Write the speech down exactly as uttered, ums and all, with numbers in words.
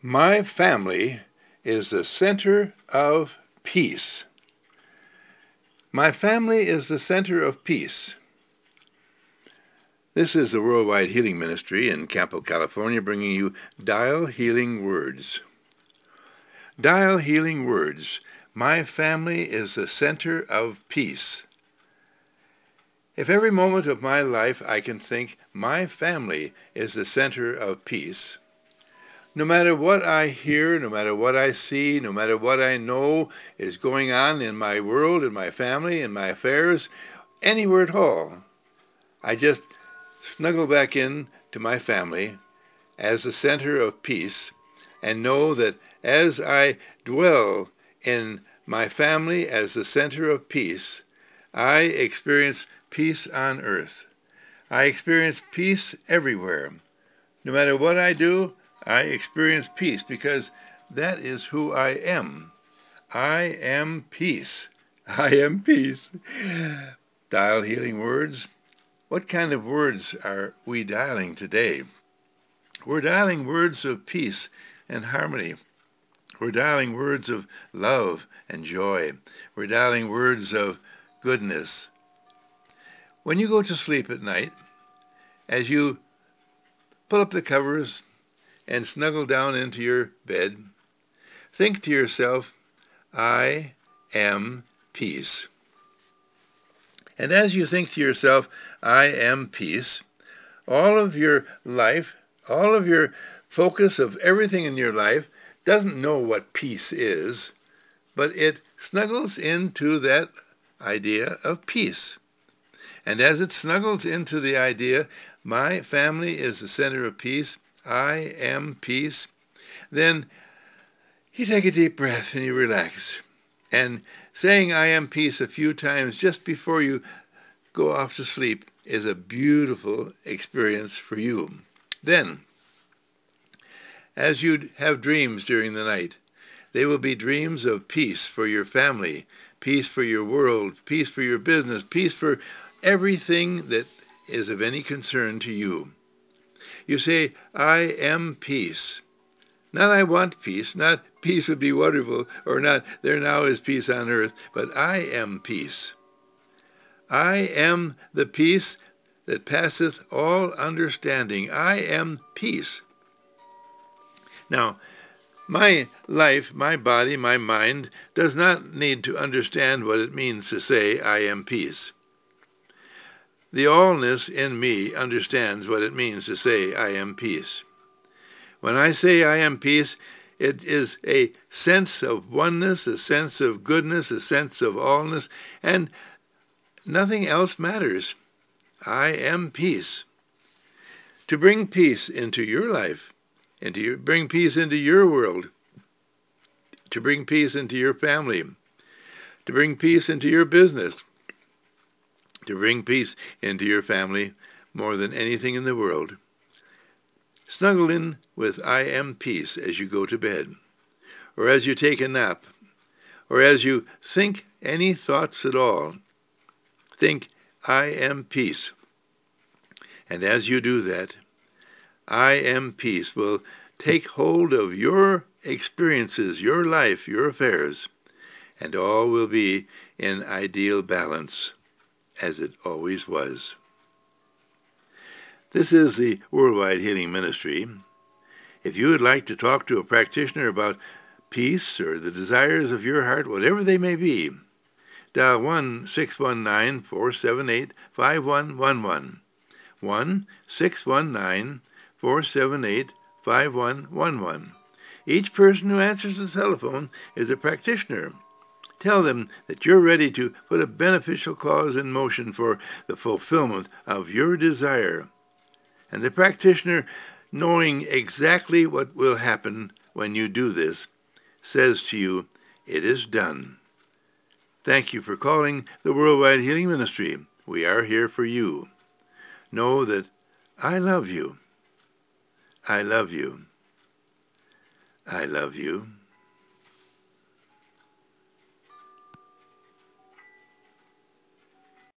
My family is the center of peace. My family is the center of peace. This is the Worldwide Healing Ministry in Campo, California, bringing you Dial Healing Words. Dial Healing Words. My family is the center of peace. If every moment of my life I can think my family is the center of peace, no matter what I hear, no matter what I see, no matter what I know is going on in my world, in my family, in my affairs, anywhere at all, I just snuggle back in to my family as the center of peace and know that as I dwell in my family as the center of peace, I experience peace on earth. I experience peace everywhere. No matter what I do, I experience peace because that is who I am. I am peace. I am peace. Dial Healing Words. What kind of words are we dialing today? We're dialing words of peace and harmony. We're dialing words of love and joy. We're dialing words of goodness. When you go to sleep at night, as you pull up the covers and snuggle down into your bed, think to yourself, I am peace. And as you think to yourself, I am peace, all of your life, all of your focus of everything in your life doesn't know what peace is, but it snuggles into that idea of peace. And as it snuggles into the idea, my family is the center of peace, I am peace, then you take a deep breath and you relax. And saying I am peace a few times just before you go off to sleep is a beautiful experience for you. Then, as you have dreams during the night, they will be dreams of peace for your family, peace for your world, peace for your business, peace for everything that is of any concern to you. You say, I am peace. Not I want peace, not peace would be wonderful, or not there now is peace on earth, but I am peace. I am the peace that passeth all understanding. I am peace. Now, my life, my body, my mind does not need to understand what it means to say I am peace. The allness in me understands what it means to say I am peace. When I say I am peace, it is a sense of oneness, a sense of goodness, a sense of allness, and nothing else matters. I am peace. To bring peace into your life, and to your, bring peace into your world, to bring peace into your family, to bring peace into your business, to bring peace into your family more than anything in the world. Snuggle in with I am peace as you go to bed, or as you take a nap, or as you think any thoughts at all. Think, I am peace. And as you do that, I am peace will take hold of your experiences, your life, your affairs, and all will be in ideal balance, as it always was. This is the Worldwide Healing Ministry. If you would like to talk to a practitioner about peace or the desires of your heart, whatever they may be, dial one six one nine, four seven eight, five one one one. one six one nine, four seven eight, five one one one. Each person who answers the telephone is a practitioner. Tell them that you're ready to put a beneficial cause in motion for the fulfillment of your desire. And the practitioner, knowing exactly what will happen when you do this, says to you, it is done. Thank you for calling the Worldwide Healing Ministry. We are here for you. Know that I love you. I love you. I love you.